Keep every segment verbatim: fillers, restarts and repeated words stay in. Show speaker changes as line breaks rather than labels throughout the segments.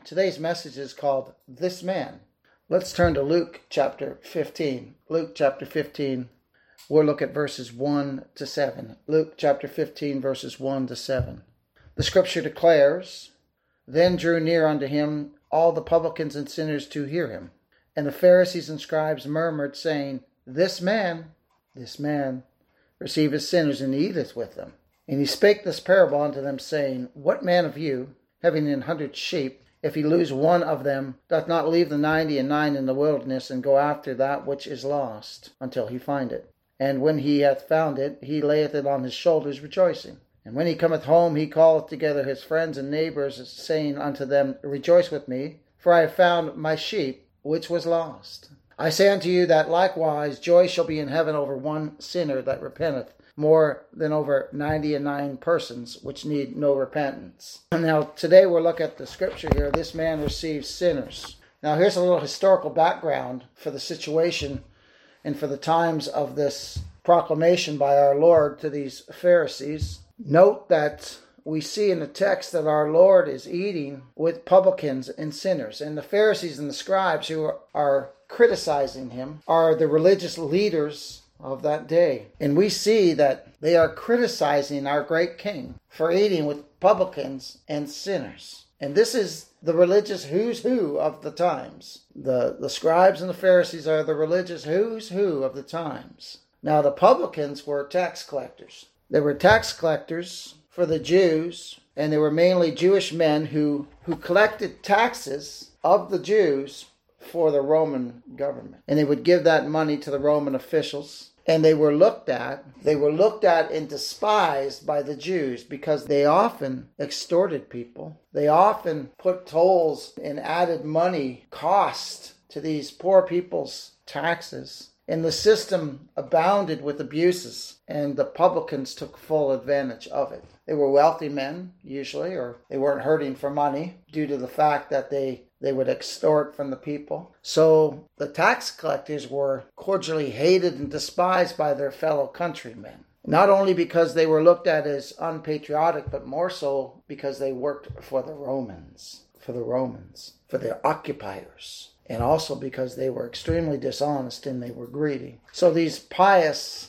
Today's message is called This Man. Let's turn to Luke chapter fifteen. Luke chapter fifteen. We'll look at verses one to seven. Luke chapter fifteen, verses one to seven. The scripture declares, Then drew near unto him all the publicans and sinners to hear him. And the Pharisees and scribes murmured, saying, This man, this man, receiveth sinners and eateth with them. And he spake this parable unto them, saying, What man of you, having an hundred sheep, if he lose one of them, doth not leave the ninety and nine in the wilderness, and go after that which is lost, until he find it? And when he hath found it, he layeth it on his shoulders, rejoicing. And when he cometh home, he calleth together his friends and neighbors, saying unto them, Rejoice with me, for I have found my sheep, which was lost. I say unto you that likewise joy shall be in heaven over one sinner that repenteth, more than over ninety and nine persons which need no repentance. Now, today we'll look at the scripture here. This man receives sinners. Now, here's a little historical background for the situation and for the times of this proclamation by our Lord to these Pharisees. Note that we see in the text that our Lord is eating with publicans and sinners. And the Pharisees and the scribes who are, are criticizing him are the religious leaders of that day. And we see that they are criticizing our great king for eating with publicans and sinners. And this is the religious who's who of the times. The, the scribes and the Pharisees are the religious who's who of the times. Now, the publicans were tax collectors. They were tax collectors for the Jews, and they were mainly Jewish men who, who collected taxes of the Jews for the Roman government. And they would give that money to the Roman officials. And they were looked at, they were looked at and despised by the Jews because they often extorted people. They often put tolls and added money cost to these poor people's taxes. And the system abounded with abuses, and the publicans took full advantage of it. They were wealthy men, usually, or they weren't hurting for money due to the fact that they, they would extort from the people. So the tax collectors were cordially hated and despised by their fellow countrymen. Not only because they were looked at as unpatriotic, but more so because they worked for the Romans, for the Romans, for their occupiers. And also because they were extremely dishonest and they were greedy. So these pious,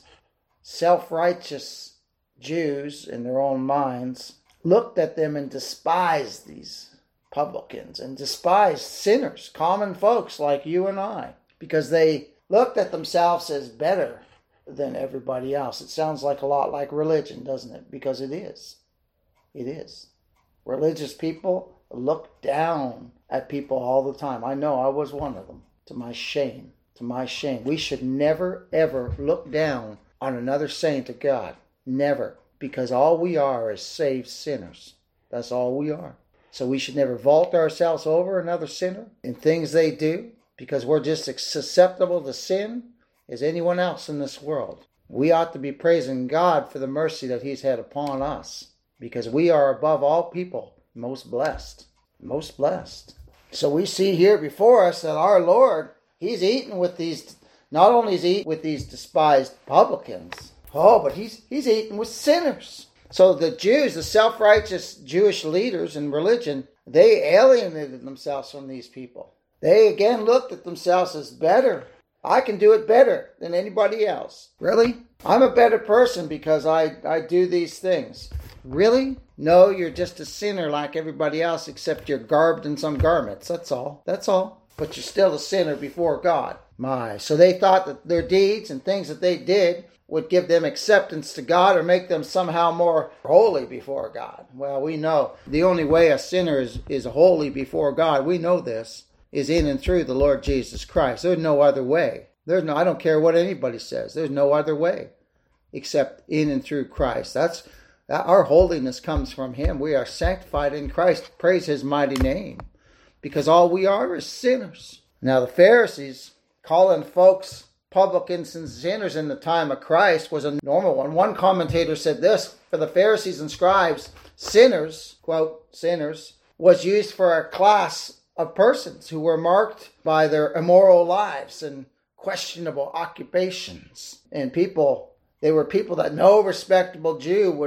self-righteous Jews in their own minds looked at them and despised these publicans and despised sinners, common folks like you and I, because they looked at themselves as better than everybody else. It sounds like a lot like religion, doesn't it? Because it is. It is. Religious people look down at people all the time. I know I was one of them. To my shame. To my shame. We should never, ever look down on another saint of God. Never. Because all we are is saved sinners. That's all we are. So we should never vault ourselves over another sinner in things they do, because we're just as susceptible to sin as anyone else in this world. We ought to be praising God for the mercy that He's had upon us, because we are above all people most blessed. Most blessed. So we see here before us that our Lord, He's eating with these, not only is He eating with these despised publicans, oh, but He's He's eating with sinners. So the Jews, the self-righteous Jewish leaders in religion, they alienated themselves from these people. They again looked at themselves as better. I can do it better than anybody else. Really? I'm a better person because I, I do these things. Really? No, you're just a sinner like everybody else, except you're garbed in some garments. That's all. That's all. But you're still a sinner before God. My. So they thought that their deeds and things that they did would give them acceptance to God or make them somehow more holy before God. Well, we know the only way a sinner is, is holy before God, we know this, is in and through the Lord Jesus Christ. There's no other way. There's no, I don't care what anybody says. There's no other way except in and through Christ. That's our holiness comes from Him. We are sanctified in Christ. Praise His mighty name. Because all we are is sinners. Now the Pharisees, calling folks publicans and sinners in the time of Christ, was a normal one. One commentator said this: for the Pharisees and scribes, sinners, quote, sinners, was used for a class of persons who were marked by their immoral lives and questionable occupations. And people, they were people that no respectable Jew would have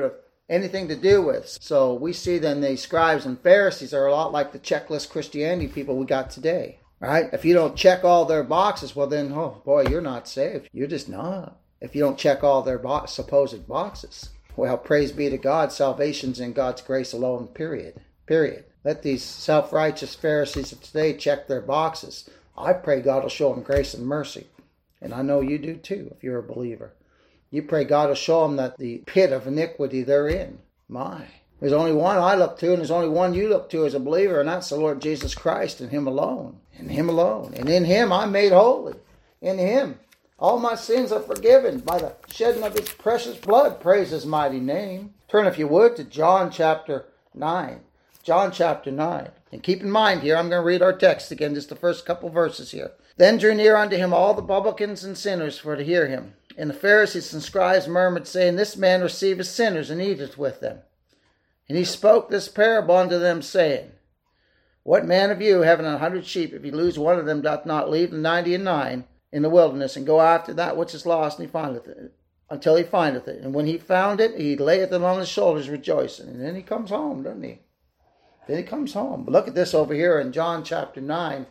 anything to do with. So we see then the scribes and Pharisees are a lot like the checklist Christianity people we got today. Right? If you don't check all their boxes, well then, oh boy, you're not saved. You're just not. If you don't check all their bo- supposed boxes. Well, praise be to God, salvation's in God's grace alone, period. Period. Let these self-righteous Pharisees of today check their boxes. I pray God will show them grace and mercy. And I know you do too, if you're a believer. You pray God will show them that the pit of iniquity they're in. My. There's only one I look to, and there's only one you look to as a believer, and that's the Lord Jesus Christ, and Him alone. And Him alone. And in Him I'm made holy. In Him all my sins are forgiven by the shedding of His precious blood. Praise His mighty name. Turn, if you would, to John chapter nine. John chapter nine. And keep in mind here, I'm going to read our text again, just the first couple verses here. Then drew near unto Him all the publicans and sinners for to hear Him. And the Pharisees and scribes murmured, saying, This man receiveth sinners and eateth with them. And He spoke this parable unto them, saying, What man of you, having a hundred sheep, if he lose one of them, doth not leave the ninety and nine in the wilderness, and go after that which is lost, and he findeth it, until he findeth it? And when he found it, he layeth it on his shoulders, rejoicing. And then he comes home, doesn't he? Then he comes home. But look at this over here in John chapter nine.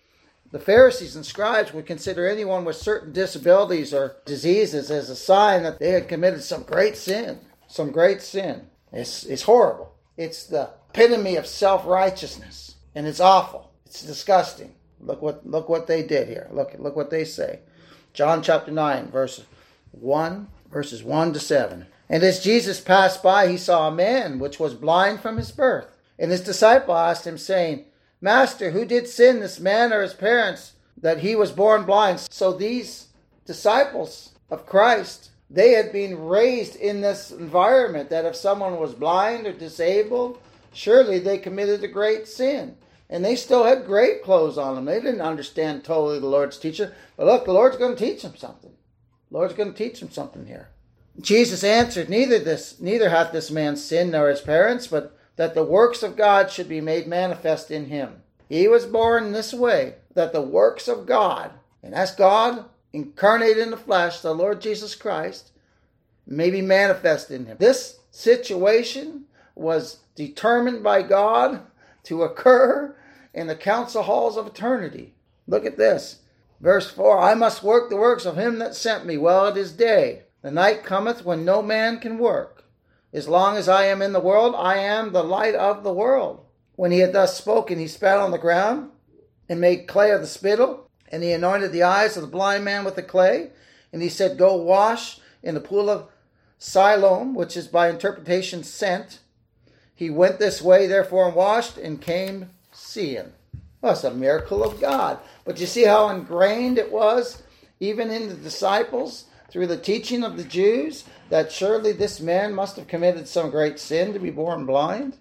The Pharisees and scribes would consider anyone with certain disabilities or diseases as a sign that they had committed some great sin. Some great sin. It's, it's horrible. It's the epitome of self-righteousness. And it's awful. It's disgusting. Look what look what they did here. Look, look what they say. John chapter nine, verse one, verses one to seven. And as Jesus passed by, He saw a man which was blind from his birth. And His disciple asked Him, saying, Master, who did sin, this man or his parents, that he was born blind? So these disciples of Christ, they had been raised in this environment that if someone was blind or disabled, surely they committed a great sin. And they still had grave clothes on them. They didn't understand totally the Lord's teaching. But look, the Lord's going to teach them something. The Lord's going to teach them something here. Jesus answered, Neither this, neither hath this man sinned nor his parents, but that the works of God should be made manifest in him. He was born this way, that the works of God, and that's God incarnate in the flesh, the Lord Jesus Christ, may be manifest in him. This situation was determined by God to occur in the council halls of eternity. Look at this. Verse four, I must work the works of Him that sent me while it is day. The night cometh when no man can work. As long as I am in the world, I am the light of the world. When He had thus spoken, He spat on the ground and made clay of the spittle, and He anointed the eyes of the blind man with the clay. And He said, Go wash in the pool of Siloam, which is by interpretation sent. He went this way, therefore, and washed, and came seeing. Well, it's a miracle of God. But you see how ingrained it was, even in the disciples, through the teaching of the Jews, that surely this man must have committed some great sin to be born blind?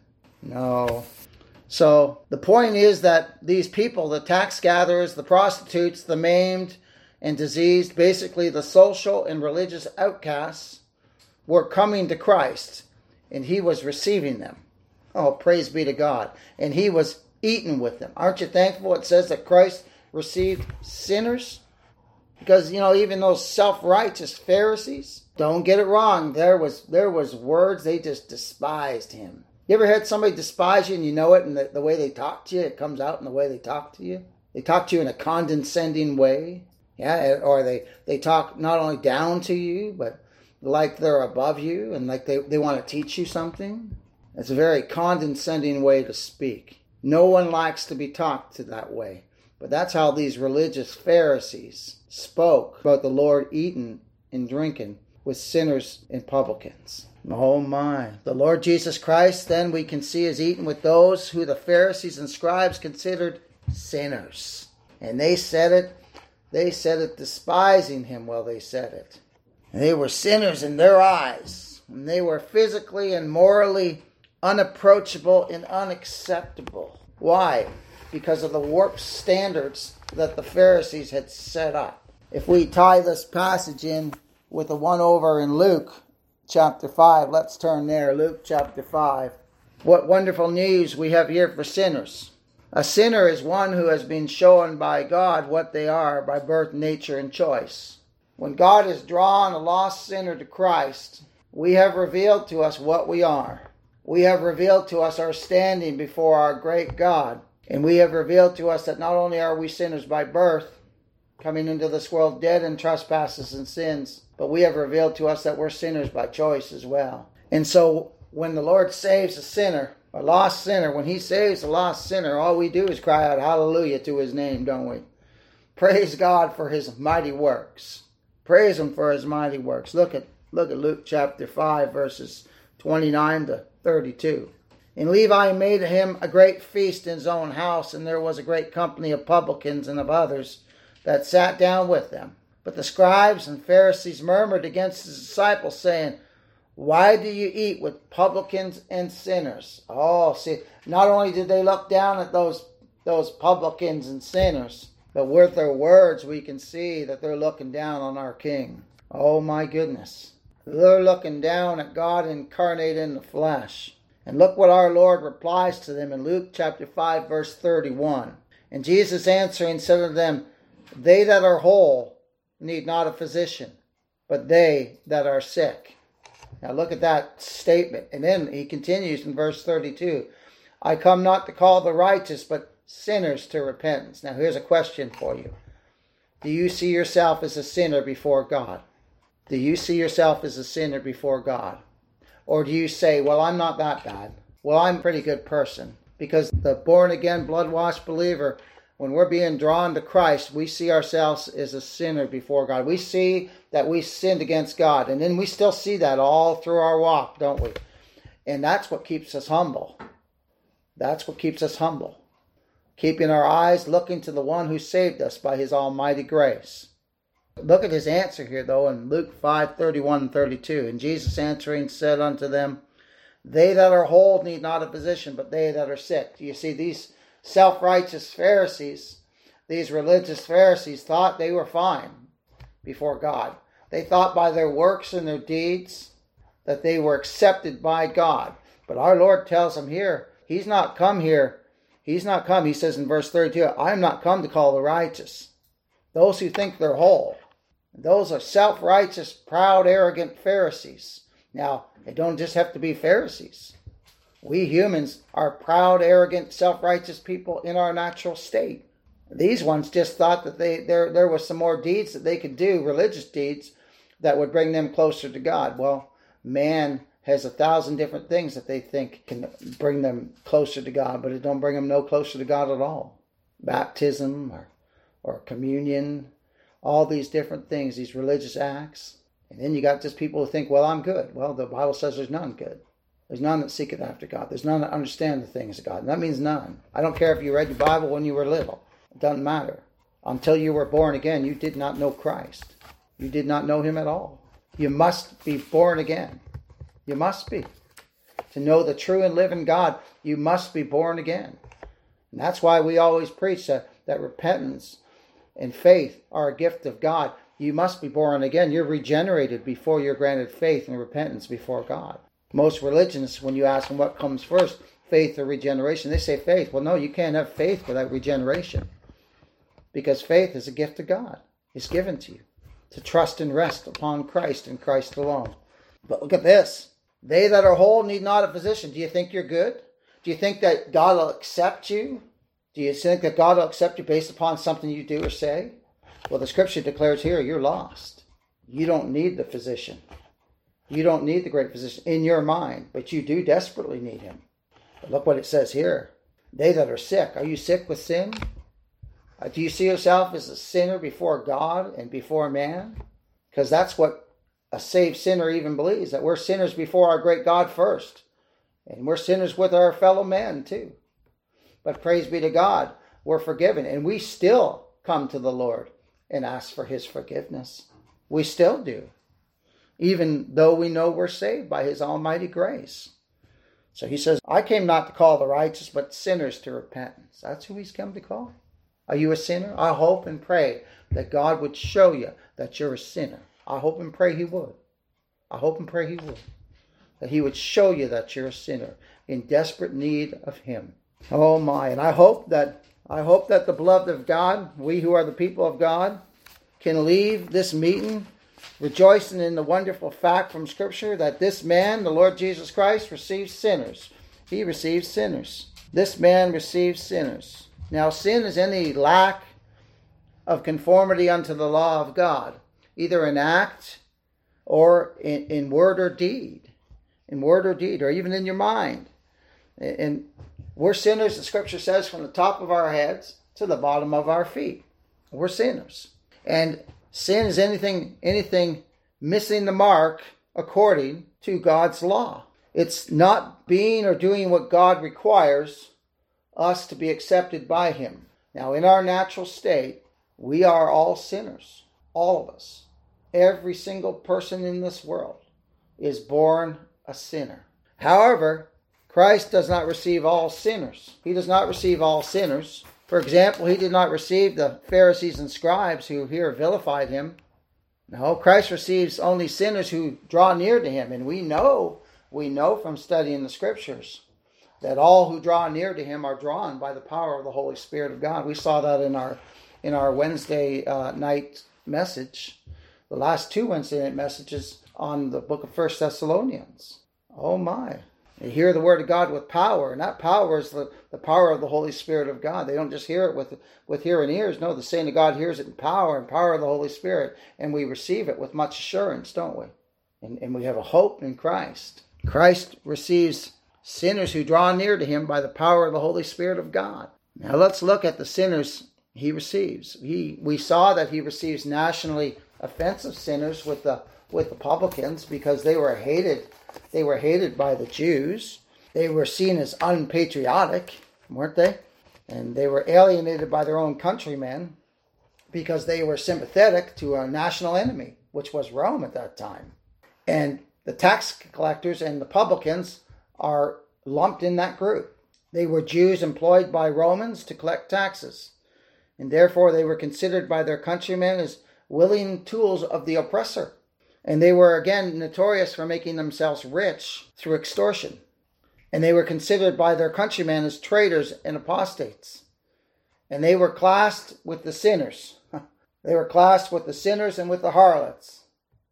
No. So the point is that these people, the tax gatherers, the prostitutes, the maimed and diseased, basically the social and religious outcasts, were coming to Christ, and He was receiving them. Oh, praise be to God. And He was eating with them. Aren't you thankful it says that Christ received sinners? Because, you know, even those self-righteous Pharisees, don't get it wrong, there was there was words, they just despised Him. You ever had somebody despise you and you know it, and the, the way they talk to you, it comes out in the way they talk to you? They talk to you in a condescending way. Yeah, or they, they talk not only down to you, but like they're above you and like they, they want to teach you something. It's a very condescending way to speak. No one likes to be talked to that way. But that's how these religious Pharisees spoke about the Lord eating and drinking with sinners and publicans. Oh my. The Lord Jesus Christ, then we can see, is eating with those who the Pharisees and scribes considered sinners. And they said it, they said it despising Him while they said it. And they were sinners in their eyes. And they were physically and morally unapproachable and unacceptable. Why? Because of the warped standards that the Pharisees had set up. If we tie this passage in with the one over in Luke chapter five, let's turn there, Luke chapter five. What wonderful news we have here for sinners. A sinner is one who has been shown by God what they are by birth, nature, and choice. When God has drawn a lost sinner to Christ, We have revealed to us what we are. We have revealed to us our standing before our great God. And we have revealed to us that not only are we sinners by birth, coming into this world dead in trespasses and sins, but we have revealed to us that we're sinners by choice as well. And so when the Lord saves a sinner, a lost sinner, when he saves a lost sinner, all we do is cry out hallelujah to his name, don't we? Praise God for his mighty works. Praise him for his mighty works. Look at look at Luke chapter five, verses twenty-nine to thirty-two. And Levi made him a great feast in his own house, and there was a great company of publicans and of others that sat down with them. But the scribes and Pharisees murmured against his disciples, saying, why do you eat with publicans and sinners? Oh, see, not only did they look down at those, those publicans and sinners, but with their words we can see that they're looking down on our King. Oh my goodness. They're looking down at God incarnate in the flesh. And look what our Lord replies to them in Luke chapter five, verse thirty-one. And Jesus answering said unto them, they that are whole need not a physician, but they that are sick. Now look at that statement. And then he continues in verse thirty-two. I come not to call the righteous, but sinners to repentance. Now here's a question for you. Do you see yourself as a sinner before God? Do you see yourself as a sinner before God? Or do you say, well, I'm not that bad. Well, I'm a pretty good person. Because the born-again, blood-washed believer, when we're being drawn to Christ, we see ourselves as a sinner before God. We see that we sinned against God. And then we still see that all through our walk, don't we? And that's what keeps us humble. That's what keeps us humble. Keeping our eyes looking to the one who saved us by his almighty grace. Look at his answer here, though, in Luke five, thirty-one and thirty-two. And Jesus answering said unto them, they that are whole need not a physician, but they that are sick. Do you see, these self-righteous Pharisees, these religious Pharisees, thought they were fine before God. They thought by their works and their deeds that they were accepted by God. But our Lord tells them here, he's not come here. He's not come, he says in verse thirty-two, I am not come to call the righteous, those who think they're whole. Those are self-righteous, proud, arrogant Pharisees. Now, it don't just have to be Pharisees. We humans are proud, arrogant, self-righteous people in our natural state. These ones just thought that they there, there was some more deeds that they could do, religious deeds, that would bring them closer to God. Well, man has a thousand different things that they think can bring them closer to God, but it don't bring them no closer to God at all. Baptism or, or communion, all these different things, these religious acts. And then you got just people who think, well, I'm good. Well, the Bible says there's none good. There's none that seeketh after God. There's none that understand the things of God. And that means none. I don't care if you read your Bible when you were little. It doesn't matter. Until you were born again, you did not know Christ. You did not know him at all. You must be born again. You must be. To know the true and living God, you must be born again. And that's why we always preach that, that repentance and faith are a gift of God. You must be born again. You're regenerated before you're granted faith and repentance before God. Most religions, when you ask them what comes first, faith or regeneration, they say faith. Well, no, you can't have faith without regeneration. Because faith is a gift of God. It's given to you to trust and rest upon Christ and Christ alone. But look at this. They that are whole need not a physician. Do you think you're good? Do you think that God will accept you? Do you think that God will accept you based upon something you do or say? Well, the scripture declares here, you're lost. You don't need the physician. You don't need the great physician in your mind, but you do desperately need him. But look what it says here. They that are sick. Are you sick with sin? Uh, do you see yourself as a sinner before God and before man? Because that's what a saved sinner even believes, that we're sinners before our great God first. And we're sinners with our fellow man too. But praise be to God, we're forgiven. And we still come to the Lord and ask for his forgiveness. We still do. Even though we know we're saved by his almighty grace. So he says, I came not to call the righteous, but sinners to repentance. That's who he's come to call. Are you a sinner? I hope and pray that God would show you that you're a sinner. I hope and pray he would. I hope and pray he would. That he would show you that you're a sinner in desperate need of him. Oh my, and I hope that I hope that the beloved of God, we who are the people of God, can leave this meeting rejoicing in the wonderful fact from Scripture that this man, the Lord Jesus Christ, receives sinners. He receives sinners. This man receives sinners. Now, sin is any lack of conformity unto the law of God, either in act or in, in word or deed, in word or deed, or even in your mind. And we're sinners, the Scripture says, from the top of our heads to the bottom of our feet. We're sinners. And sin is anything, anything missing the mark according to God's law. It's not being or doing what God requires us to be accepted by Him. Now, in our natural state, we are all sinners. All of us. Every single person in this world is born a sinner. However, Christ does not receive all sinners. He does not receive all sinners. For example, He did not receive the Pharisees and scribes who here vilified Him. No, Christ receives only sinners who draw near to Him. And we know, we know from studying the Scriptures that all who draw near to Him are drawn by the power of the Holy Spirit of God. We saw that in our in our Wednesday uh, night message, the last two Wednesday night messages on the book of First Thessalonians. Oh my. They hear the word of God with power, and that power is the, the power of the Holy Spirit of God. They don't just hear it with, with hearing ears. No, the saint of God hears it in power and power of the Holy Spirit, and we receive it with much assurance, don't we? And, and we have a hope in Christ. Christ receives sinners who draw near to Him by the power of the Holy Spirit of God. Now let's look at the sinners He receives. He, we saw that He receives nationally offensive sinners with the with the publicans because they were hated. They were hated by the Jews. They were seen as unpatriotic, weren't they? And they were alienated by their own countrymen because they were sympathetic to a national enemy, which was Rome at that time. And the tax collectors and the publicans are lumped in that group. They were Jews employed by Romans to collect taxes, and therefore they were considered by their countrymen as willing tools of the oppressor. And they were, again, notorious for making themselves rich through extortion. And they were considered by their countrymen as traitors and apostates. And they were classed with the sinners. They were classed with the sinners and with the harlots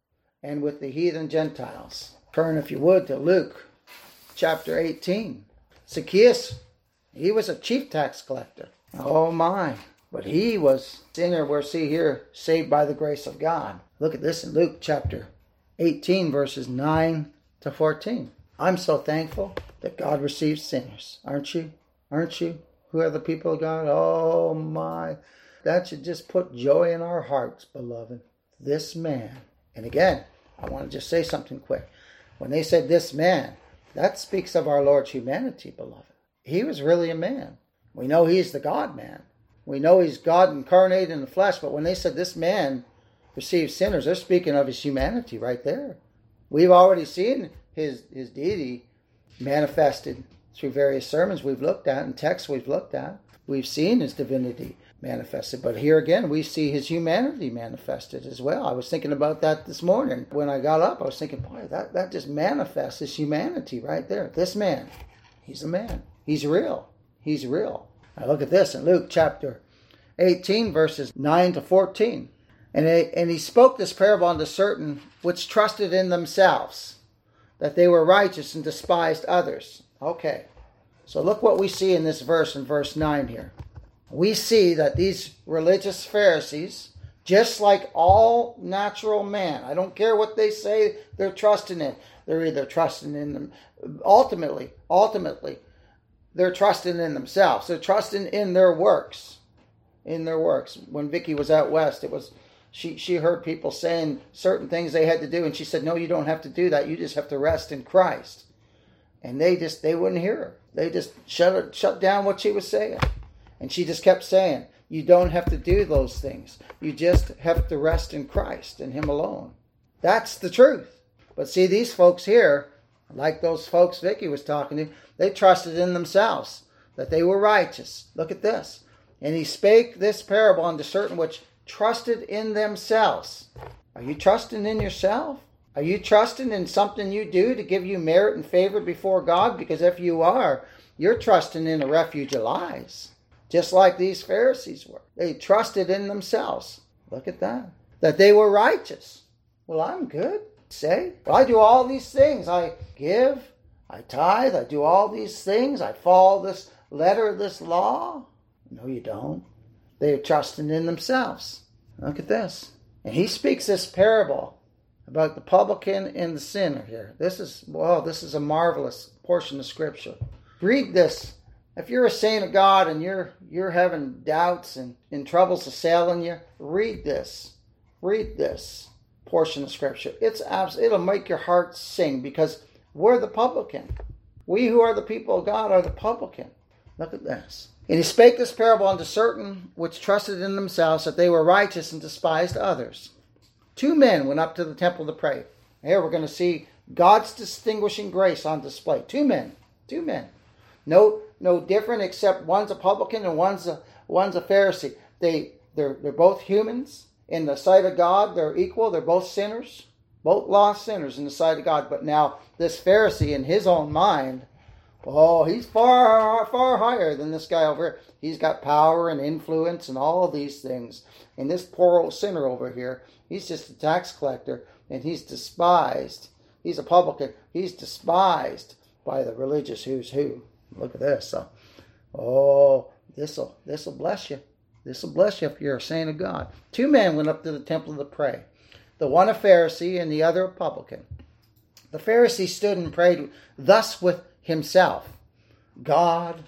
and with the heathen Gentiles. Turn, if you would, to Luke chapter eighteen. Zacchaeus, he was a chief tax collector. Oh my. But he was a sinner, we're see here, saved by the grace of God. Look at this in Luke chapter eighteen, verses nine to fourteen. I'm so thankful that God receives sinners. Aren't you? Aren't you? Who are the people of God? Oh my. That should just put joy in our hearts, beloved. This man. And again, I want to just say something quick. When they said this man, that speaks of our Lord's humanity, beloved. He was really a man. We know He's the God-man. We know He's God incarnate in the flesh, but when they said this man receives sinners, they're speaking of His humanity right there. We've already seen His, his deity manifested through various sermons we've looked at and texts we've looked at. We've seen His divinity manifested, but here again we see His humanity manifested as well. I was thinking about that this morning. When I got up, I was thinking, boy, that, that just manifests His humanity right there. This man, He's a man. He's real. He's real. Now look at this in Luke chapter eighteen, verses nine to fourteen. And, they, and he spoke this parable unto certain which trusted in themselves, that they were righteous and despised others. Okay, so look what we see in this verse, in verse nine here. We see that these religious Pharisees, just like all natural man, I don't care what they say they're trusting in, they're either trusting in them, ultimately, ultimately, they're trusting in themselves. They're trusting in their works. In their works. When Vicky was out west, it was she she heard people saying certain things they had to do, and she said, no, you don't have to do that. You just have to rest in Christ. And they just they wouldn't hear her. They just shut her, shut down what she was saying. And she just kept saying, you don't have to do those things. You just have to rest in Christ and Him alone. That's the truth. But see, these folks here, like those folks Vicky was talking to, they trusted in themselves, that they were righteous. Look at this. And He spake this parable unto certain which trusted in themselves. Are you trusting in yourself? Are you trusting in something you do to give you merit and favor before God? Because if you are, you're trusting in a refuge of lies. Just like these Pharisees were. They trusted in themselves. Look at that. That they were righteous. Well, I'm good. Say, well, I do all these things. I give, I tithe, I do all these things. I follow this letter of this law. No, you don't. They're trusting in themselves. Look at this. And he speaks this parable about the publican and the sinner here. This is, well, this is a marvelous portion of Scripture. Read this. If you're a saint of God and you're you're having doubts and, and troubles assailing you, read this. Read this portion of Scripture. It's abs- It'll make your heart sing, because we're the publican. We who are the people of God are the publican. Look at this. And he spake this parable unto certain which trusted in themselves that they were righteous and despised others. Two men went up to the temple to pray. Here we're going to see God's distinguishing grace on display. Two men. Two men. No, no different, except one's a publican and one's a one's a Pharisee. They they're they're both humans in the sight of God. They're equal. They're both sinners, both lost sinners in the sight of God. But now this Pharisee, in his own mind, oh, he's far far higher than this guy over here. He's got power and influence and all of these things. And this poor old sinner over here, he's just a tax collector, and he's despised. He's a publican. He's despised by the religious who's who. Look at this. So, oh, this'll this'll bless you. This'll bless you if you're a saint of God. Two men went up to the temple to pray. The one a Pharisee and the other a publican. The Pharisee stood and prayed thus with himself. God,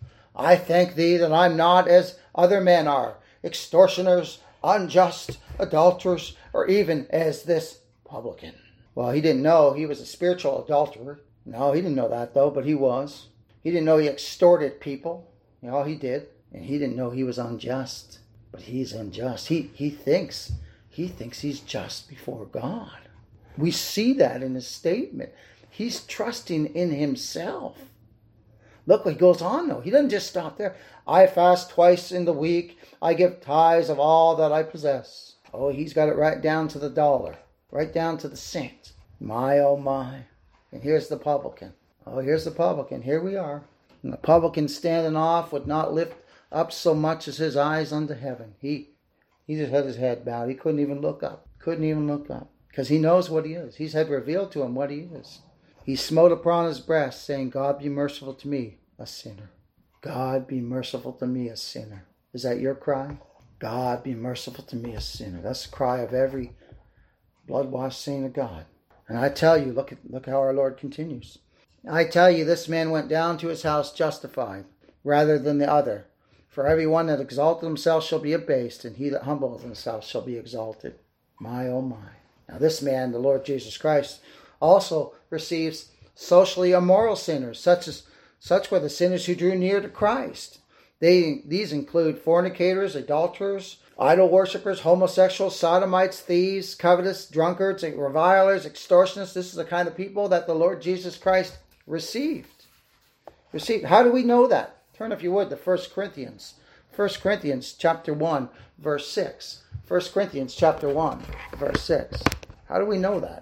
I thank thee that I'm not as other men are, extortioners, unjust, adulterers, or even as this publican. Well, he didn't know he was a spiritual adulterer. No, he didn't know that though, but he was. He didn't know he extorted people. You know, he did. And he didn't know he was unjust. But he's unjust. He he thinks, he thinks he's just before God. We see that in his statement. He's trusting in himself. Look what he goes on though. He doesn't just stop there. I fast twice in the week. I give tithes of all that I possess. Oh, he's got it right down to the dollar. Right down to the cent. My, oh my. And here's the publican. Oh, here's the publican. Here we are. And the publican standing off would not lift up so much as his eyes unto heaven. He he just had his head bowed. He couldn't even look up. Couldn't even look up. Because he knows what he is. He's had revealed to him what he is. He smote upon his breast, saying, God be merciful to me, a sinner. God be merciful to me, a sinner. Is that your cry? God be merciful to me, a sinner. That's the cry of every blood-washed saint of God. And I tell you, look at look how our Lord continues. I tell you, this man went down to his house justified, rather than the other. For every one that exalteth himself shall be abased, and he that humbleth himself shall be exalted. My, oh my. Now this man, the Lord Jesus Christ, also receives socially immoral sinners, such as such were the sinners who drew near to Christ. They These include fornicators, adulterers, idol worshippers, homosexuals, sodomites, thieves, covetous, drunkards, revilers, extortionists. This is the kind of people that the Lord Jesus Christ received. Received. How do we know that? Turn, if you would, to First Corinthians. First Corinthians chapter one, verse six. First Corinthians chapter one, verse six. How do we know that?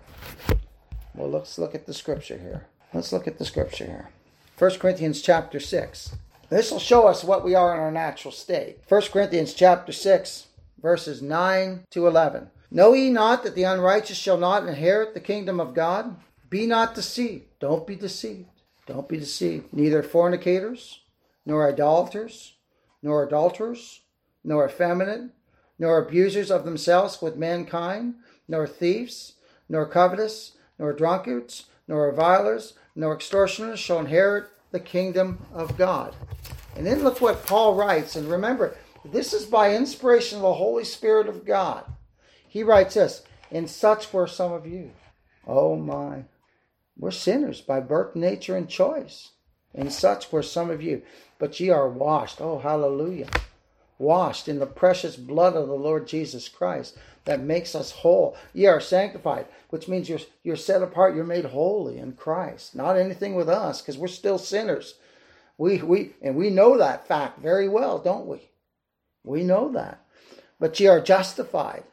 Well, let's look at the scripture here. Let's look at the scripture here. First Corinthians chapter six. This will show us what we are in our natural state. First Corinthians chapter six, verses nine to eleven. Know ye not that the unrighteous shall not inherit the kingdom of God? Be not deceived. Don't be deceived. Don't be deceived. Neither fornicators, nor idolaters, nor adulterers, nor effeminate, nor abusers of themselves with mankind, nor thieves, nor covetous, nor drunkards, nor revilers, nor extortioners shall inherit the kingdom of God. And then look what Paul writes. And remember, this is by inspiration of the Holy Spirit of God. He writes this, and such were some of you. Oh my. We're sinners by birth, nature, and choice. And such were some of you. But ye are washed. Oh, hallelujah. Washed in the precious blood of the Lord Jesus Christ that makes us whole. Ye are sanctified, which means you're, you're set apart. You're made holy in Christ. Not anything with us, because we're still sinners. We we And we know that fact very well, don't we? We know that. But ye are justified.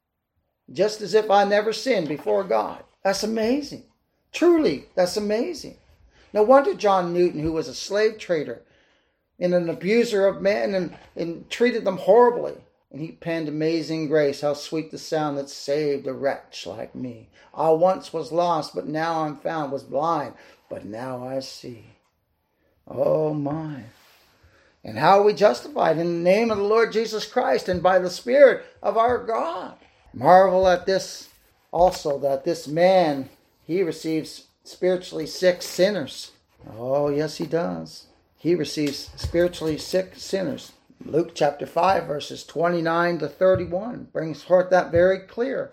Just as if I never sinned before God. That's amazing. Truly, that's amazing. No wonder John Newton, who was a slave trader and an abuser of men and, and treated them horribly, And he penned Amazing Grace, how sweet the sound that saved a wretch like me. I once was lost, but now I'm found, was blind, but now I see. Oh my. And how are we justified? In the name of the Lord Jesus Christ and by the Spirit of our God. Marvel at this also, that this man, he receives spiritually sick sinners. Oh, yes, he does. He receives spiritually sick sinners. Luke chapter five, verses twenty-nine to thirty-one brings forth that very clear.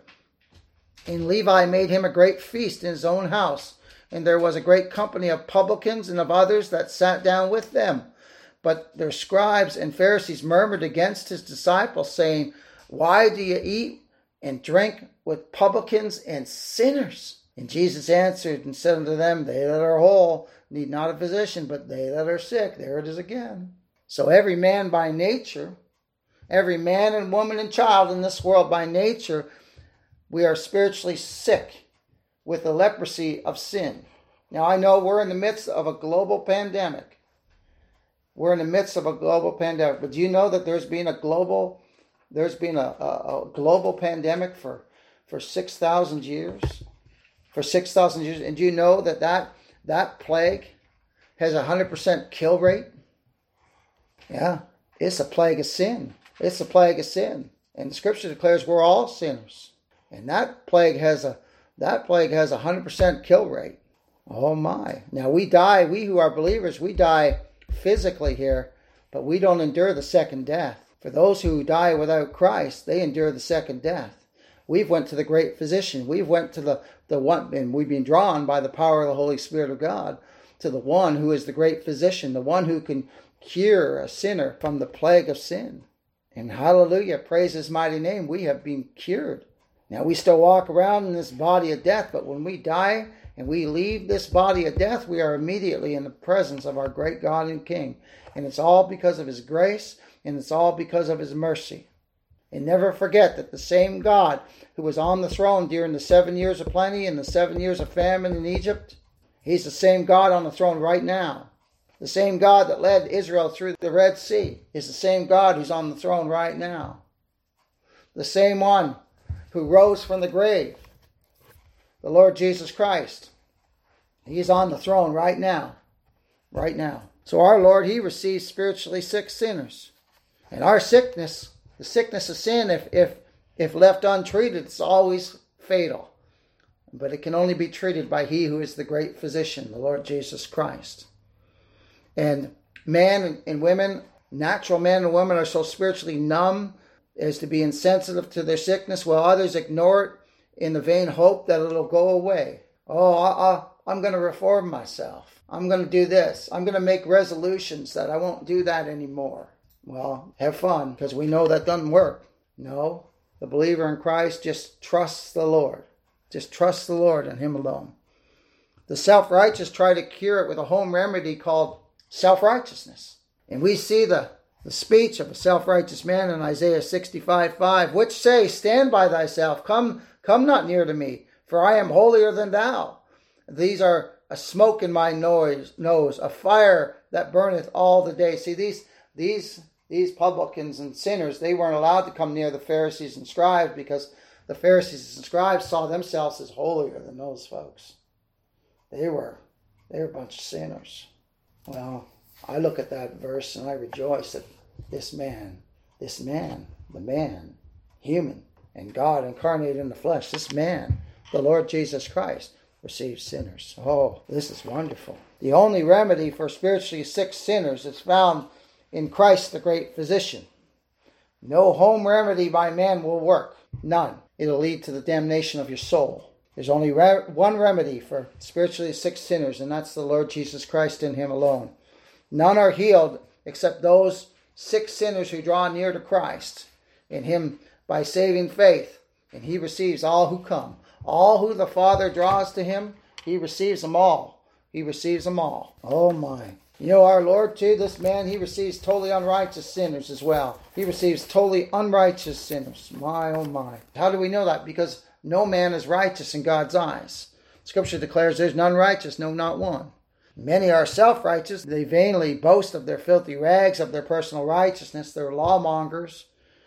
And Levi made him a great feast in his own house, and there was a great company of publicans and of others that sat down with them. But their scribes and Pharisees murmured against his disciples, saying, Why do you eat and drink with publicans and sinners? And Jesus answered and said unto them, They that are whole need not a physician, but they that are sick. There it is again. So every man by nature, every man and woman and child in this world by nature, we are spiritually sick with the leprosy of sin. Now I know we're in the midst of a global pandemic. We're in the midst of a global pandemic. But do you know that there's been a global, there's been a, a, a global pandemic for, for six thousand years? For six thousand years. And do you know that that, that plague has a one hundred percent kill rate? Yeah, it's a plague of sin. It's a plague of sin. And the scripture declares we're all sinners. And that plague has a that plague has a one hundred percent kill rate. Oh my. Now we die, we who are believers, we die physically here, but we don't endure the second death. For those who die without Christ, they endure the second death. We've went to the great physician. We've went to the, the one, and we've been drawn by the power of the Holy Spirit of God to the one who is the great physician, the one who can cure a sinner from the plague of sin. And hallelujah, praise his mighty name, we have been cured. Now we still walk around in this body of death, but when we die and we leave this body of death, we are immediately in the presence of our great God and King. And it's all because of his grace, and it's all because of his mercy. And never forget that the same God who was on the throne during the seven years of plenty and the seven years of famine in Egypt, he's the same God on the throne right now. The same God that led Israel through the Red Sea is the same God who's on the throne right now. The same one who rose from the grave, the Lord Jesus Christ. He's on the throne right now. Right now. So our Lord, he receives spiritually sick sinners. And our sickness, the sickness of sin, if, if, if left untreated, it's always fatal. But it can only be treated by he who is the great physician, the Lord Jesus Christ. And man and women, natural men and women, are so spiritually numb as to be insensitive to their sickness, while others ignore it in the vain hope that it'll go away. Oh, I, I, I'm going to reform myself. I'm going to do this. I'm going to make resolutions that I won't do that anymore. Well, have fun, because we know that doesn't work. No, the believer in Christ just trusts the Lord. Just trusts the Lord and him alone. The self-righteous try to cure it with a home remedy called self-righteousness. And we see the, the speech of a self-righteous man in Isaiah sixty-five five, which say, Stand by thyself, come, come not near to me, for I am holier than thou. These are a smoke in my nose, nose, a fire that burneth all the day. See, these, these, these publicans and sinners, they weren't allowed to come near the Pharisees and scribes because the Pharisees and scribes saw themselves as holier than those folks. They were, they were a bunch of sinners. Well, I look at that verse and I rejoice that this man, this man, the man, human, and God incarnated in the flesh, this man, the Lord Jesus Christ, receives sinners. Oh, this is wonderful. The only remedy for spiritually sick sinners is found in Christ, the great physician. No home remedy by man will work. None. It'll lead to the damnation of your soul. There's only re- one remedy for spiritually sick sinners, and that's the Lord Jesus Christ in him alone. None are healed except those sick sinners who draw near to Christ in him by saving faith. And he receives all who come. All who the Father draws to him, he receives them all. He receives them all. Oh my. You know, our Lord too, this man, he receives totally unrighteous sinners as well. He receives totally unrighteous sinners. My, oh my. How do we know that? Because no man is righteous in God's eyes. Scripture declares there's none righteous, no, not one. Many are self-righteous. They vainly boast of their filthy rags, of their personal righteousness. They're lawmongers.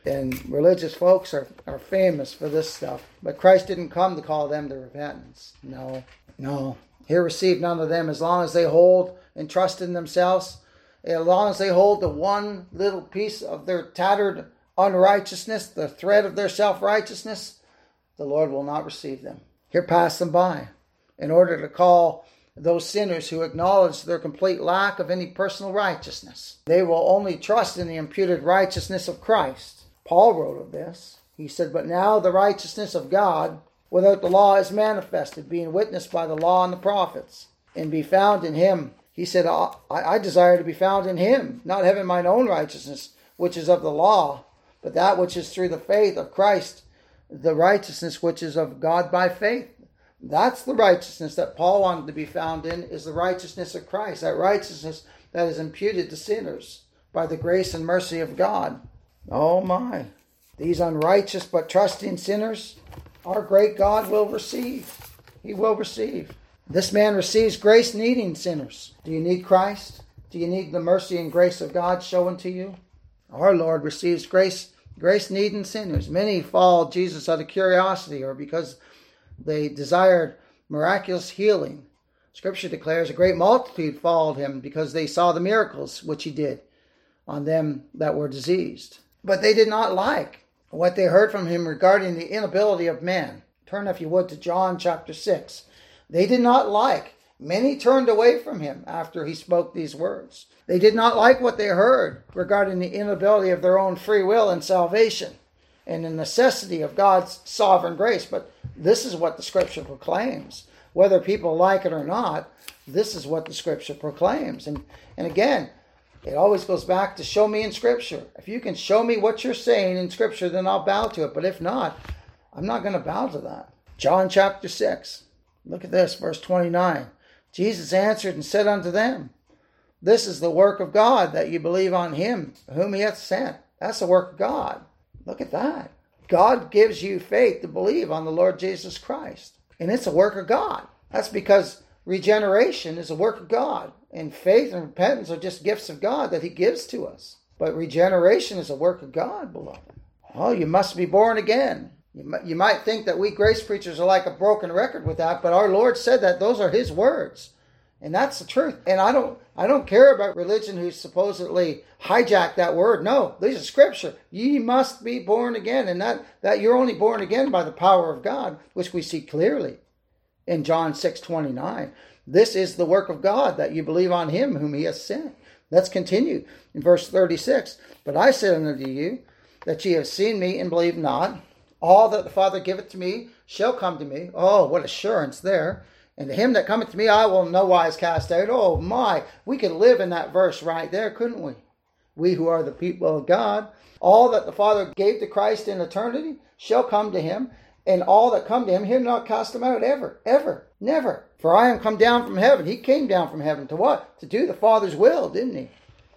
And religious folks are, are famous for this stuff. But Christ didn't come to call them to repentance. No, no. He'll receive none of them as long as they hold and trust in themselves. As long as they hold the one little piece of their tattered unrighteousness, the thread of their self-righteousness, the Lord will not receive them. He'll pass them by in order to call those sinners who acknowledge their complete lack of any personal righteousness. They will only trust in the imputed righteousness of Christ. Paul wrote of this. He said, "But now the righteousness of God without the law is manifested, being witnessed by the law and the prophets, and be found in him." He said, I, I desire to be found in him, not having mine own righteousness, which is of the law, but that which is through the faith of Christ, the righteousness which is of God by faith. That's the righteousness that Paul wanted to be found in, is the righteousness of Christ, that righteousness that is imputed to sinners by the grace and mercy of God. Oh my, these unrighteous but trusting sinners, our great God will receive. He will receive. This man receives grace-needing sinners. Do you need Christ? Do you need the mercy and grace of God shown to you? Our Lord receives grace, grace-needing sinners. Many followed Jesus out of curiosity or because they desired miraculous healing. Scripture declares a great multitude followed him because they saw the miracles which he did on them that were diseased. But they did not like what they heard from him regarding the inability of man. Turn, if you would, to John chapter six. They did not like. Many turned away from him after he spoke these words. They did not like what they heard regarding the inability of their own free will and salvation and the necessity of God's sovereign grace. But this is what the Scripture proclaims. Whether people like it or not, this is what the Scripture proclaims. And, and again, it always goes back to show me in Scripture. If you can show me what you're saying in Scripture, then I'll bow to it. But if not, I'm not going to bow to that. John chapter six. Look at this, verse twenty-nine. Jesus answered and said unto them, "This is the work of God, that you believe on him whom he hath sent." That's the work of God. Look at that. God gives you faith to believe on the Lord Jesus Christ. And it's a work of God. That's because regeneration is a work of God. And faith and repentance are just gifts of God that he gives to us. But regeneration is a work of God, beloved. Oh, you must be born again. You might think that we grace preachers are like a broken record with that, but our Lord said that. Those are his words. And that's the truth. And I don't I don't care about religion who supposedly hijacked that word. No, these are Scripture. Ye must be born again. And that, that you're only born again by the power of God, which we see clearly in John six twenty-nine. This is the work of God, that you believe on him whom he has sent. Let's continue in verse thirty-six. But I said unto you, that ye have seen me and believe not. All that the Father giveth to me shall come to me. Oh, what assurance there. And to him that cometh to me I will in no wise cast out. Oh my, we could live in that verse right there, couldn't we? We who are the people of God. All that the Father gave to Christ in eternity shall come to him. And all that come to him, he'll not cast them out ever, ever, never. For I am come down from heaven. He came down from heaven to what? To do the Father's will, didn't he?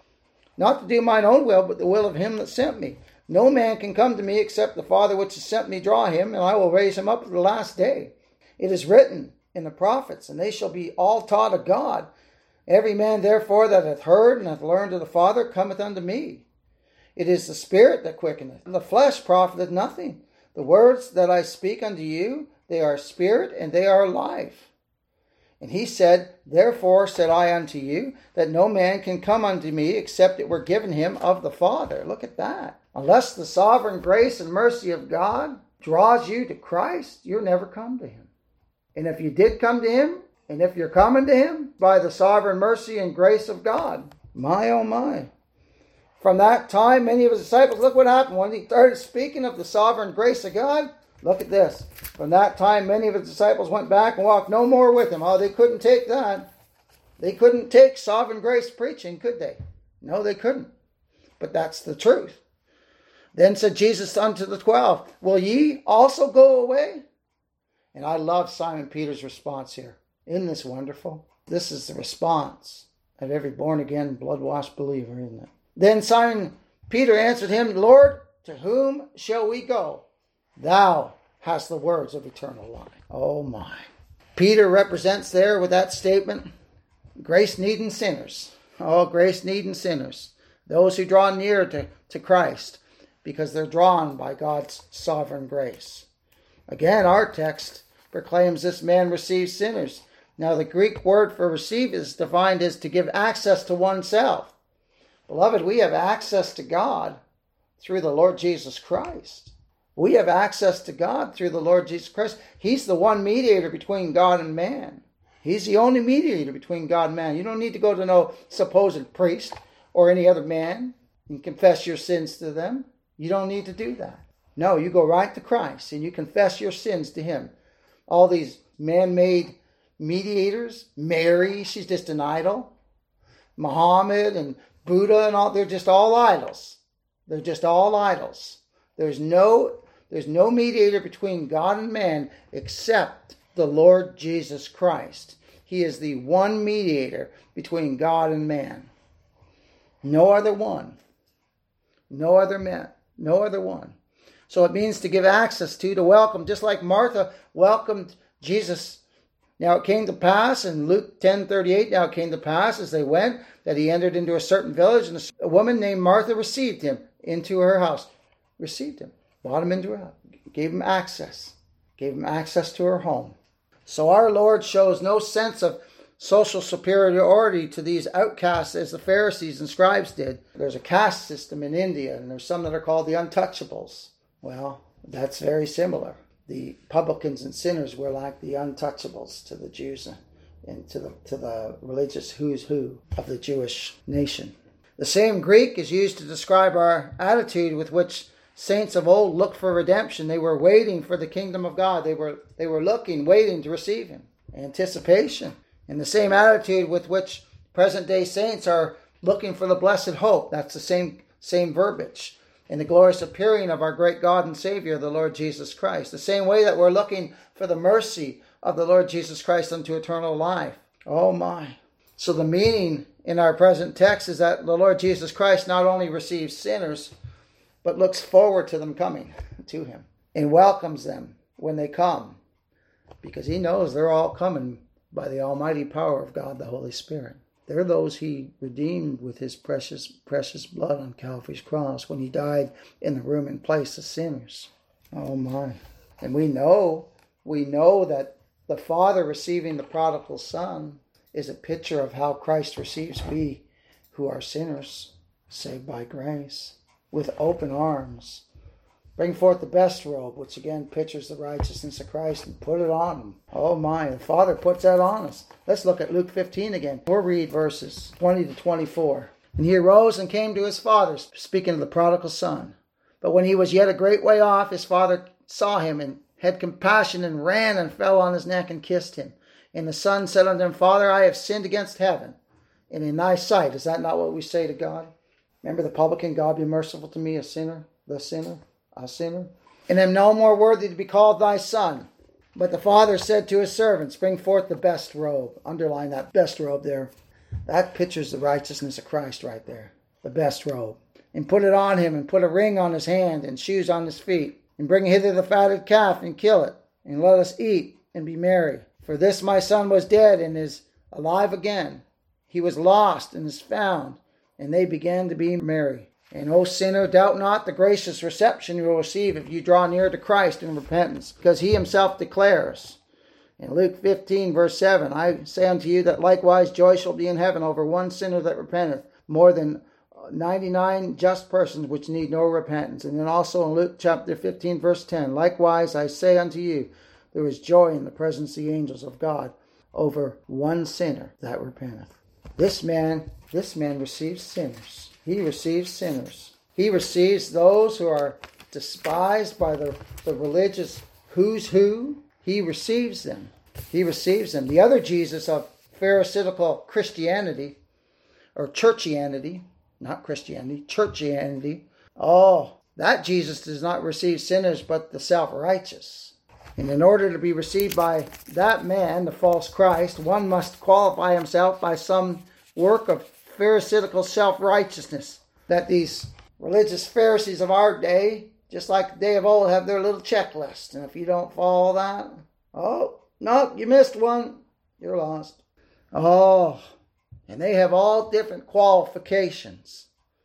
Not to do mine own will, but the will of him that sent me. No man can come to me except the Father which has sent me draw him, and I will raise him up at the last day. It is written in the prophets, and they shall be all taught of God. Every man therefore that hath heard and hath learned of the Father cometh unto me. It is the Spirit that quickeneth, and the flesh profiteth nothing. The words that I speak unto you, they are spirit, and they are life. And he said, Therefore said I unto you, that no man can come unto me except it were given him of the Father. Look at that. Unless the sovereign grace and mercy of God draws you to Christ, you'll never come to him. And if you did come to him, and if you're coming to him, by the sovereign mercy and grace of God. My, oh my. From that time, many of his disciples, look what happened. When he started speaking of the sovereign grace of God, look at this. From that time, many of his disciples went back and walked no more with him. Oh, they couldn't take that. They couldn't take sovereign grace preaching, could they? No, they couldn't. But that's the truth. Then said Jesus unto the twelve, Will ye also go away? And I love Simon Peter's response here. Isn't this wonderful? This is the response of every born-again, blood-washed believer, isn't it? Then Simon Peter answered him, Lord, to whom shall we go? Thou hast the words of eternal life. Oh my. Peter represents there with that statement, grace-needing sinners. Oh, grace-needing sinners. Those who draw near to, to Christ. because they're drawn by God's sovereign grace. Again, our text proclaims this man receives sinners. Now, the Greek word for receive is defined as to give access to oneself. Beloved, we have access to God through the Lord Jesus Christ. We have access to God through the Lord Jesus Christ. He's the one mediator between God and man. He's the only mediator between God and man. You don't need to go to no supposed priest or any other man and confess your sins to them. You don't need to do that. No, you go right to Christ and you confess your sins to him. All these man-made mediators, Mary, she's just an idol. Muhammad and Buddha and all, they're just all idols. They're just all idols. There's no, there's no mediator between God and man except the Lord Jesus Christ. He is the one mediator between God and man. No other one. No other man. No other one. So it means to give access to, to welcome, just like Martha welcomed Jesus. Now it came to pass in Luke ten thirty-eight, now it came to pass as they went that he entered into a certain village, and a woman named Martha received him into her house. Received him, brought him into her house, gave him access, gave him access to her home. So our Lord shows no sense of social superiority to these outcasts as the Pharisees and scribes did. There's a caste system in India, and there's some that are called the untouchables. Well, that's very similar. The publicans and sinners were like the untouchables to the Jews and to the, to the religious who's who of the Jewish nation. The same Greek is used to describe our attitude with which saints of old looked for redemption. They were waiting for the kingdom of God. They were, they were looking, waiting to receive him. Anticipation. And the same attitude with which present-day saints are looking for the blessed hope. That's the same, same verbiage. In the glorious appearing of our great God and Savior, the Lord Jesus Christ. The same way that we're looking for the mercy of the Lord Jesus Christ unto eternal life. Oh my. So the meaning in our present text is that the Lord Jesus Christ not only receives sinners, but looks forward to them coming to him and welcomes them when they come, because he knows they're all coming by the almighty power of God, the Holy Spirit. They're those he redeemed with his precious, precious blood on Calvary's cross when he died in the room and place of sinners. Oh my. And we know, we know that the Father receiving the prodigal son is a picture of how Christ receives we who are sinners, saved by grace, with open arms. Bring forth the best robe, which again pictures the righteousness of Christ, and put it on him. Oh my, the Father puts that on us. Let's look at Luke fifteen again. We'll read verses twenty to twenty-four. And he arose and came to his father, speaking of the prodigal son. But when he was yet a great way off, his father saw him and had compassion and ran and fell on his neck and kissed him. And the son said unto him, Father, I have sinned against heaven and in thy sight. Is that not what we say to God? Remember the publican, God be merciful to me, a sinner, the sinner, a sinner. And am no more worthy to be called thy son. But the father said to his servants, bring forth the best robe. Underline that best robe there. That pictures the righteousness of Christ right there. The best robe. And put it on him, and put a ring on his hand, and shoes on his feet. And bring hither the fatted calf, and kill it. And let us eat, and be merry. For this my son was dead, and is alive again. He was lost, and is found. And they began to be merry. And, O sinner, doubt not the gracious reception you will receive if you draw near to Christ in repentance, because he himself declares. In Luke fifteen, verse seven, I say unto you that likewise joy shall be in heaven over one sinner that repenteth, more than ninety-nine just persons which need no repentance. And then also in Luke chapter fifteen, verse ten, likewise I say unto you, there is joy in the presence of the angels of God over one sinner that repenteth. This man, this man receives sinners. He receives sinners. He receives those who are despised by the, the religious who's who. He receives them. He receives them. The other Jesus of Pharisaical Christianity, or churchianity, not Christianity, churchianity. Oh, that Jesus does not receive sinners, but the self-righteous. And in order to be received by that man, the false Christ, one must qualify himself by some work of Pharisaical self-righteousness, that these religious Pharisees of our day, just like the day of old, have their little checklist. And if you don't follow that, oh, no, you missed one. You're lost. Oh, and they have all different qualifications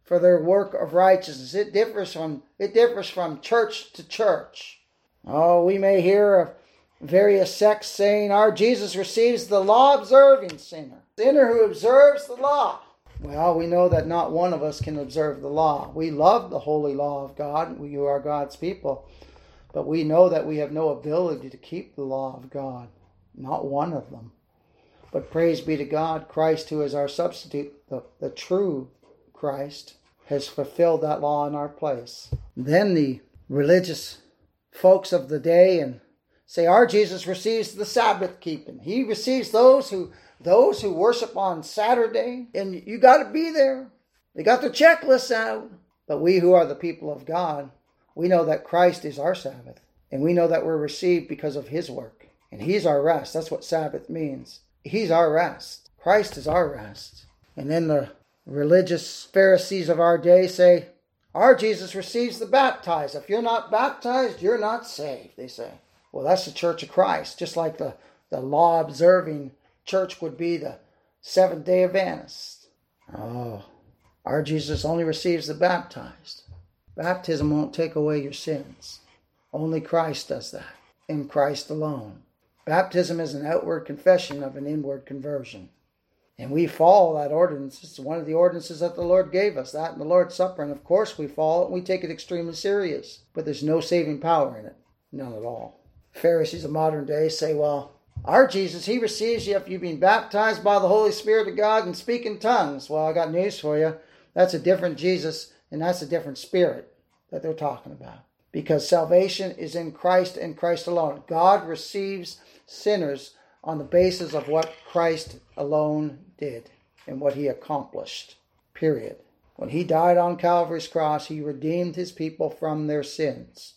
for their work of righteousness. It differs from it differs from church to church. Oh, we may hear of various sects saying our Jesus receives the law-observing sinner, sinner who observes the law. Well, we know that not one of us can observe the law. We love the holy law of God. We are God's people. But we know that we have no ability to keep the law of God. Not one of them. But praise be to God, Christ, who is our substitute, the, the true Christ, has fulfilled that law in our place. Then the religious folks of the day and say, our Jesus receives the Sabbath keeping. He receives those who those who worship on Saturday, and you got to be there. They got their checklists out. But we who are the people of God, we know that Christ is our Sabbath, and we know that we're received because of his work, and he's our rest. That's what Sabbath means. He's our rest. Christ is our rest. And then the religious Pharisees of our day say, our Jesus receives the baptized. If you're not baptized, you're not saved, they say. Well, that's the Church of Christ, just like the, the law-observing church would be the Seventh-day Adventists. Oh, our Jesus only receives the baptized. Baptism won't take away your sins. Only Christ does that, in Christ alone. Baptism is an outward confession of an inward conversion. And we follow that ordinance. It's one of the ordinances that the Lord gave us, that and the Lord's Supper. And of course we follow it, and we take it extremely serious. But there's no saving power in it. None at all. Pharisees of modern day say, well, our Jesus, he receives you if you've been baptized by the Holy Spirit of God and speak in tongues. Well, I got news for you. That's a different Jesus, and that's a different spirit that they're talking about. Because salvation is in Christ and Christ alone. God receives sinners on the basis of what Christ alone did and what he accomplished. Period. When he died on Calvary's cross, he redeemed his people from their sins.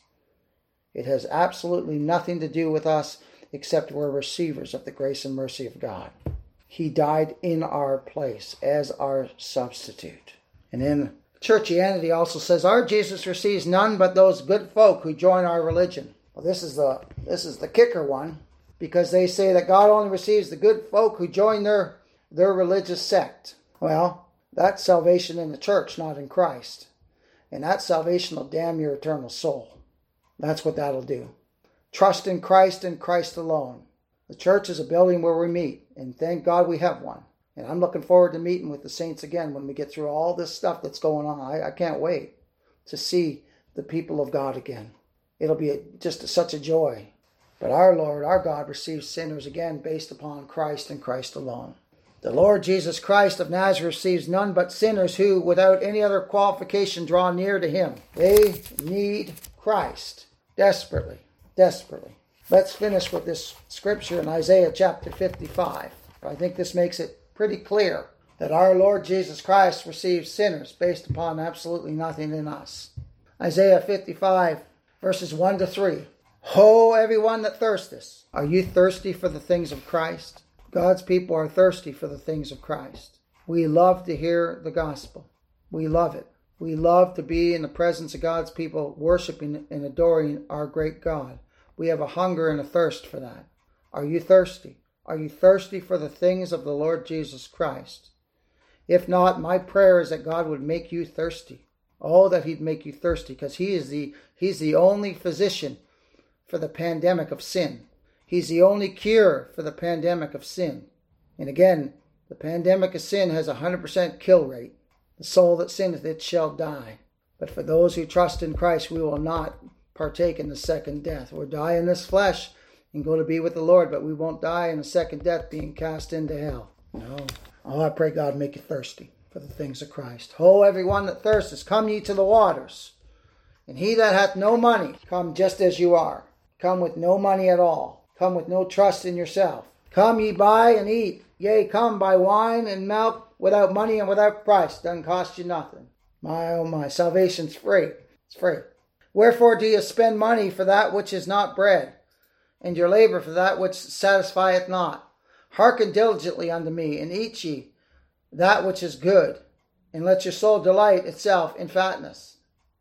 It has absolutely nothing to do with us except we're receivers of the grace and mercy of God. He died in our place as our substitute. And then churchianity also says, our Jesus receives none but those good folk who join our religion. Well, this is the this is the kicker one, because they say that God only receives the good folk who join their, their religious sect. Well, that's salvation in the church, not in Christ. And that salvation will damn your eternal soul. That's what that'll do. Trust in Christ and Christ alone. The church is a building where we meet, and thank God we have one. And I'm looking forward to meeting with the saints again when we get through all this stuff that's going on. I, I can't wait to see the people of God again. It'll be a, just a, such a joy. But our Lord, our God, receives sinners again based upon Christ and Christ alone. The Lord Jesus Christ of Nazareth receives none but sinners who, without any other qualification, draw near to him. They need Christ desperately. Desperately. Let's finish with this scripture in Isaiah chapter fifty-five. I think this makes it pretty clear that our Lord Jesus Christ receives sinners based upon absolutely nothing in us. Isaiah fifty-five, verses one to three. Ho, everyone that thirsteth, are you thirsty for the things of Christ? God's people are thirsty for the things of Christ. We love to hear the gospel. We love it. We love to be in the presence of God's people, worshiping and adoring our great God. We have a hunger and a thirst for that. Are you thirsty? Are you thirsty for the things of the Lord Jesus Christ? If not, my prayer is that God would make you thirsty. Oh, that he'd make you thirsty, because he is the he's the only physician for the pandemic of sin. He's the only cure for the pandemic of sin. And again, the pandemic of sin has a one hundred percent kill rate. The soul that sinneth, it shall die. But for those who trust in Christ, we will not partake in the second death. We'll die in this flesh and go to be with the Lord, but we won't die in the second death being cast into hell. No. Oh, I pray God make you thirsty for the things of Christ. Ho, everyone that thirsteth, come ye to the waters. And he that hath no money, come just as you are. Come with no money at all. Come with no trust in yourself. Come ye buy and eat. Yea, come buy wine and milk without money and without price. Doesn't cost you nothing. My, oh my, salvation's free. It's free. Wherefore do you spend money for that which is not bread, and your labor for that which satisfieth not? Hearken diligently unto me, and eat ye that which is good, and let your soul delight itself in fatness.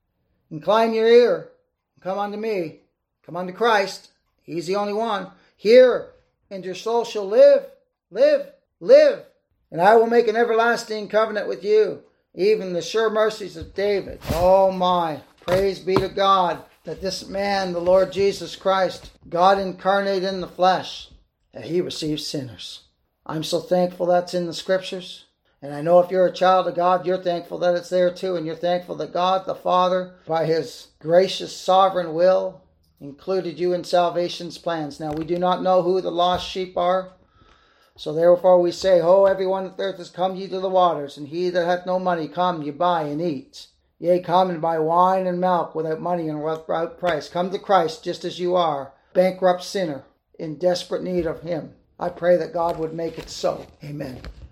Incline your ear, and come unto me. Come unto Christ. He's the only one. Hear, and your soul shall live, live, live. And I will make an everlasting covenant with you, even the sure mercies of David. Oh my, praise be to God that this man, the Lord Jesus Christ, God incarnate in the flesh, that he receives sinners. I'm so thankful that's in the scriptures. And I know if you're a child of God, you're thankful that it's there too. And you're thankful that God the Father, by his gracious sovereign will, included you in salvation's plans. Now, we do not know who the lost sheep are. So therefore we say, "Ho, everyone that thirsteth, come ye to the waters, and he that hath no money, come ye buy and eat. Yea, come and buy wine and milk without money and without price. Come to Christ just as you are, bankrupt sinner, in desperate need of him." I pray that God would make it so. Amen.